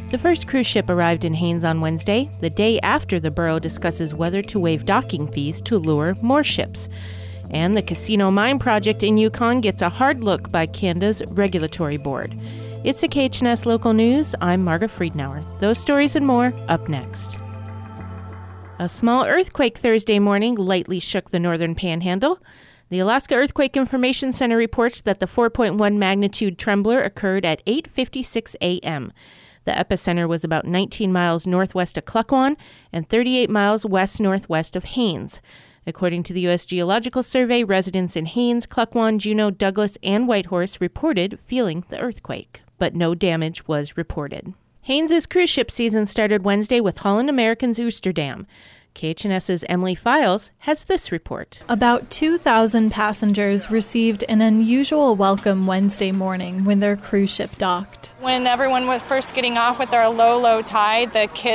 The first cruise ship arrived in Haines on Wednesday, the day after the borough discusses whether to waive docking fees to lure more ships. And the Casino Mine project in Yukon gets a hard look by Canada's regulatory board. It's the KHNS Local News. I'm Margaret Friedenauer. Those stories and more up next. A small earthquake Thursday morning lightly shook the northern panhandle. The Alaska Earthquake Information Center reports that the 4.1 magnitude trembler occurred at 8:56 a.m. The epicenter was about 19 miles northwest of Klukwan and 38 miles west-northwest of Haines. According to the U.S. Geological Survey, residents in Haines, Klukwan, Juneau, Douglas, and Whitehorse reported feeling the earthquake, but no damage was reported. Haines' cruise ship season started Wednesday with Holland American's Oosterdam. KHNS's Emily Files has this report. About 2,000 passengers received an unusual welcome Wednesday morning when their cruise ship docked. When everyone was first getting off with our low tide,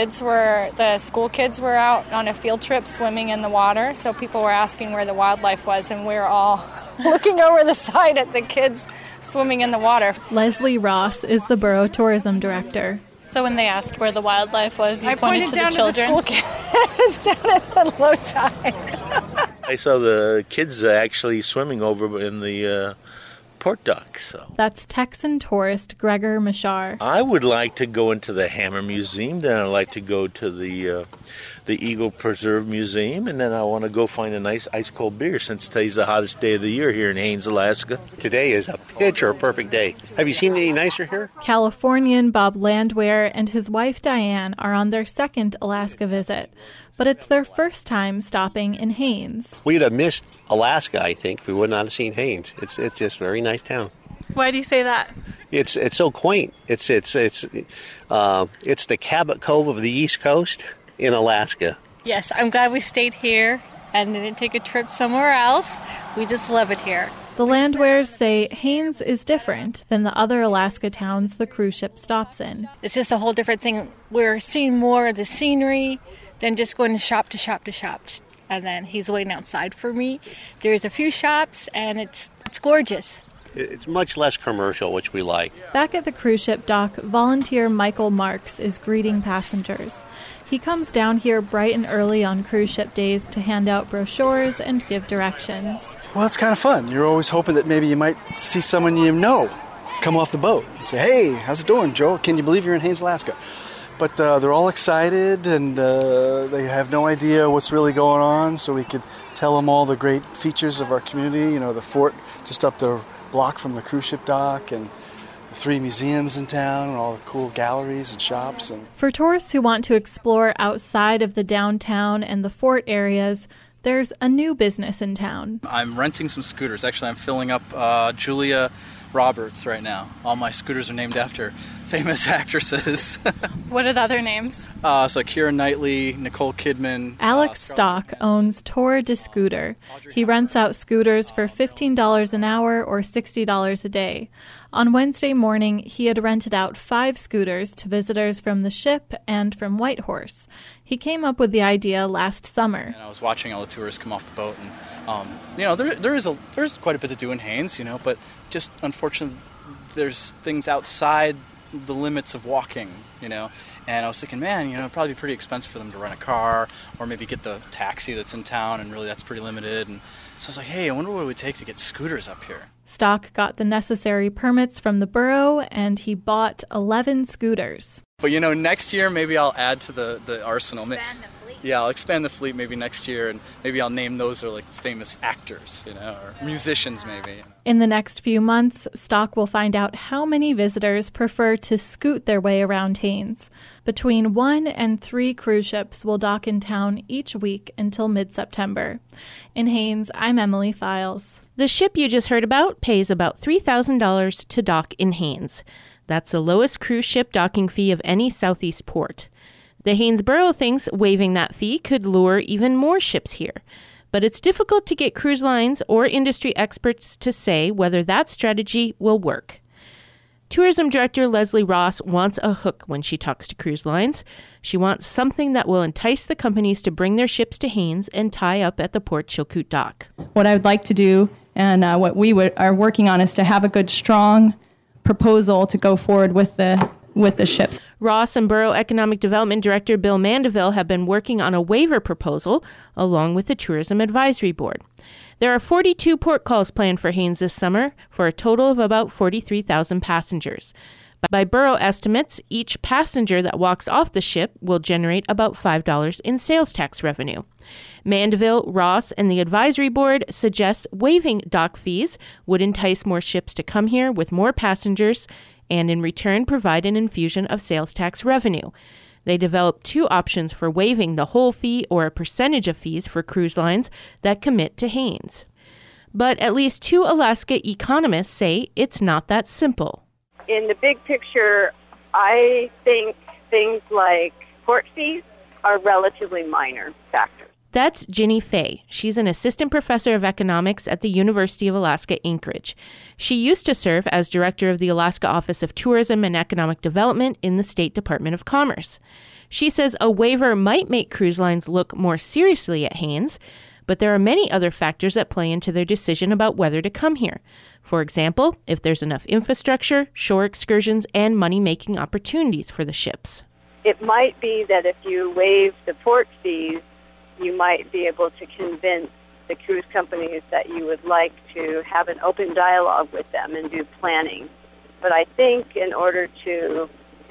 the school kids were out on a field trip swimming in the water, so people were asking where the wildlife was, and we were all looking over the side at the kids swimming in the water. Leslie Ross is the borough tourism director. So when they asked where the wildlife was, you pointed to down the children? To the school kids down at the low tide. I saw the kids actually swimming over in the port dock. So that's Texan tourist Gregor Machar. I would like to go into the Hammer Museum, then I'd like to go to the Eagle Preserve Museum, and then I want to go find a nice ice-cold beer since today's the hottest day of the year here in Haines, Alaska. Today is a picture-perfect day. Have you seen any nicer here? Californian Bob Landwehr and his wife Diane are on their second Alaska visit, but it's their first time stopping in Haines. We'd have missed Alaska, I think, if we would not have seen Haines. It's just a very nice town. Why do you say that? It's so quaint. It's the Cabot Cove of the East Coast in Alaska. Yes, I'm glad we stayed here and didn't take a trip somewhere else. We just love it here. The Landwehrs say Haines is different than the other Alaska towns the cruise ship stops in. It's just a whole different thing. We're seeing more of the scenery than just going shop to shop to shop. And then he's waiting outside for me. There's a few shops, and it's gorgeous. It's much less commercial, which we like. Back at the cruise ship dock, volunteer Michael Marks is greeting passengers. He comes down here bright and early on cruise ship days to hand out brochures and give directions. Well, it's kind of fun. You're always hoping that maybe you might see someone you know come off the boat. Say, hey, how's it doing, Joe? Can you believe you're in Haines, Alaska? But they're all excited, and they have no idea what's really going on, so we could tell them all the great features of our community. You know, the fort just up the block from the cruise ship dock, and the 3 museums in town, and all the cool galleries and shops. And for tourists who want to explore outside of the downtown and the fort areas, there's a new business in town. I'm renting some scooters. Actually, I'm filling up Julia Roberts right now. All my scooters are named after famous actresses. What are the other names? So Keira Knightley, Nicole Kidman. Alex Stock owns Tour de Scooter. He rents out scooters for $15 an hour or $60 a day. On Wednesday morning, he had rented out 5 scooters to visitors from the ship and from Whitehorse. He came up with the idea last summer. And I was watching all the tourists come off the boat, and there's quite a bit to do in Haines, but just unfortunately there's things outside the limits of walking, and I was thinking, man, it'd probably be pretty expensive for them to rent a car or maybe get the taxi that's in town, and really that's pretty limited. And so I was like, hey, I wonder what it would take to get scooters up here. Stock got the necessary permits from the borough, and he bought 11 scooters. But next year maybe I'll add to the arsenal. Expand the fleet. Yeah, I'll expand the fleet maybe next year, and maybe I'll name those are like famous actors, or musicians maybe. In the next few months, Stock will find out how many visitors prefer to scoot their way around Haines. Between 1 and 3 cruise ships will dock in town each week until mid-September. In Haines, I'm Emily Files. The ship you just heard about pays about $3,000 to dock in Haines. That's the lowest cruise ship docking fee of any southeast port. The Haines Borough thinks waiving that fee could lure even more ships here. But it's difficult to get cruise lines or industry experts to say whether that strategy will work. Tourism Director Leslie Ross wants a hook when she talks to cruise lines. She wants something that will entice the companies to bring their ships to Haines and tie up at the Port Chilkoot dock. What I would like to do, and what we are working on, is to have a good, strong proposal to go forward with the with the ships. Ross and Borough Economic Development Director Bill Mandeville have been working on a waiver proposal along with the Tourism Advisory Board. There are 42 port calls planned for Haines this summer for a total of about 43,000 passengers. By borough estimates, each passenger that walks off the ship will generate about $5 in sales tax revenue. Mandeville, Ross, and the advisory board suggest waiving dock fees would entice more ships to come here with more passengers and in return provide an infusion of sales tax revenue. They developed 2 options for waiving the whole fee or a percentage of fees for cruise lines that commit to Haines. But at least 2 Alaska economists say it's not that simple. In the big picture, I think things like port fees are relatively minor factors. That's Ginny Fay. She's an assistant professor of economics at the University of Alaska Anchorage. She used to serve as director of the Alaska Office of Tourism and Economic Development in the State Department of Commerce. She says a waiver might make cruise lines look more seriously at Haines, but there are many other factors that play into their decision about whether to come here. For example, if there's enough infrastructure, shore excursions, and money-making opportunities for the ships. It might be that if you waive the port fees, you might be able to convince the cruise companies that you would like to have an open dialogue with them and do planning. But I think in order to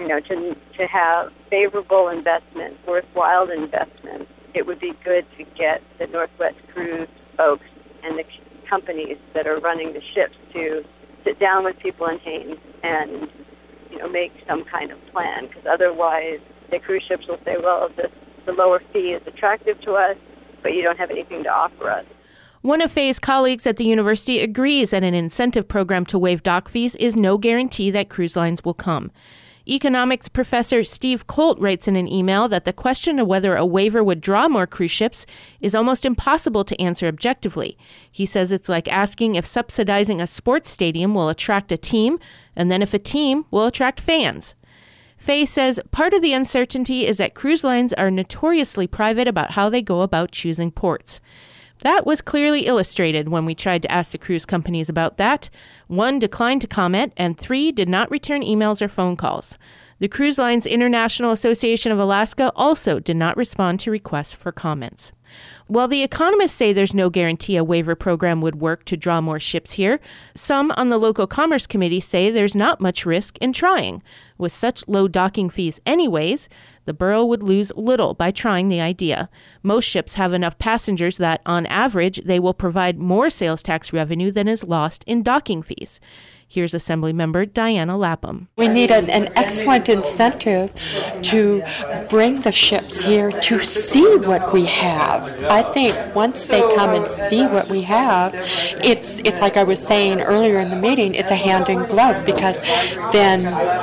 have favorable investment, worthwhile investment, it would be good to get the Northwest Cruise folks and the companies that are running the ships to sit down with people in Haines and make some kind of plan, because otherwise the cruise ships will say, well, the lower fee is attractive to us, but you don't have anything to offer us. One of Fay's colleagues at the university agrees that an incentive program to waive dock fees is no guarantee that cruise lines will come. Economics professor Steve Colt writes in an email that the question of whether a waiver would draw more cruise ships is almost impossible to answer objectively. He says it's like asking if subsidizing a sports stadium will attract a team, and then if a team will attract fans. Fay says part of the uncertainty is that cruise lines are notoriously private about how they go about choosing ports. That was clearly illustrated when we tried to ask the cruise companies about that. 1 declined to comment, and 3 did not return emails or phone calls. The Cruise Lines International Association of Alaska also did not respond to requests for comments. While the economists say there's no guarantee a waiver program would work to draw more ships here, some on the local commerce committee say there's not much risk in trying. With such low docking fees anyways, the borough would lose little by trying the idea. Most ships have enough passengers that, on average, they will provide more sales tax revenue than is lost in docking fees. Here's Assemblymember Diana Lapham. We need an excellent incentive to bring the ships here to see what we have. I think once they come and see what we have, it's like I was saying earlier in the meeting, it's a hand in glove, because then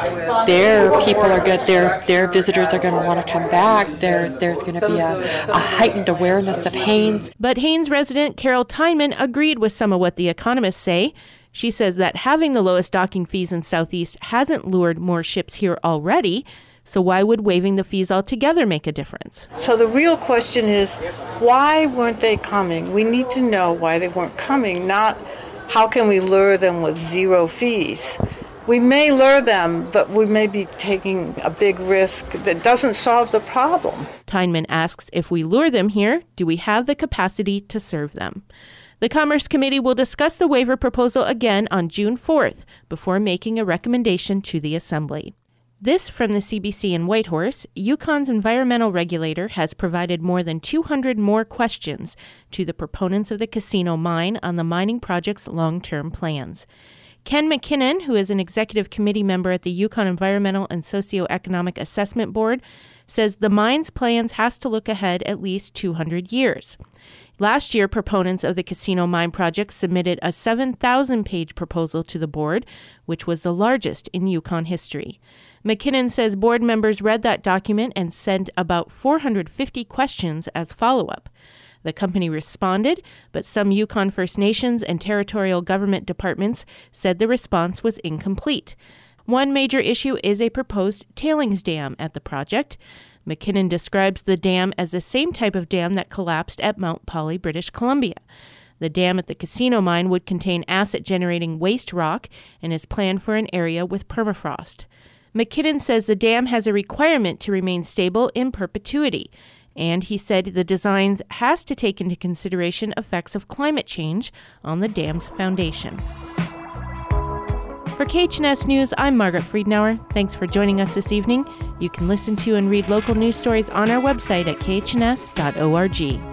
their people are good, their visitors are going to want to come back. There's going to be a heightened awareness of Haines. But Haines resident Carol Tyneman agreed with some of what the economists say. She says that having the lowest docking fees in Southeast hasn't lured more ships here already, so why would waiving the fees altogether make a difference? So the real question is, why weren't they coming? We need to know why they weren't coming, not how can we lure them with 0 fees. We may lure them, but we may be taking a big risk that doesn't solve the problem. Tyneman asks, if we lure them here, do we have the capacity to serve them? The Commerce Committee will discuss the waiver proposal again on June 4th before making a recommendation to the Assembly. This from the CBC in Whitehorse. Yukon's environmental regulator has provided more than 200 more questions to the proponents of the Casino Mine on the mining project's long-term plans. Ken McKinnon, who is an executive committee member at the Yukon Environmental and Socioeconomic Assessment Board, says the mine's plans has to look ahead at least 200 years. Last year, proponents of the Casino Mine project submitted a 7,000-page proposal to the board, which was the largest in Yukon history. McKinnon says board members read that document and sent about 450 questions as follow-up. The company responded, but some Yukon First Nations and territorial government departments said the response was incomplete. One major issue is a proposed tailings dam at the project. McKinnon describes the dam as the same type of dam that collapsed at Mount Polly, British Columbia. The dam at the Casino Mine would contain acid-generating waste rock and is planned for an area with permafrost. McKinnon says the dam has a requirement to remain stable in perpetuity, and he said the design has to take into consideration effects of climate change on the dam's foundation. For KHNS News, I'm Margaret Friedenauer. Thanks for joining us this evening. You can listen to and read local news stories on our website at khns.org.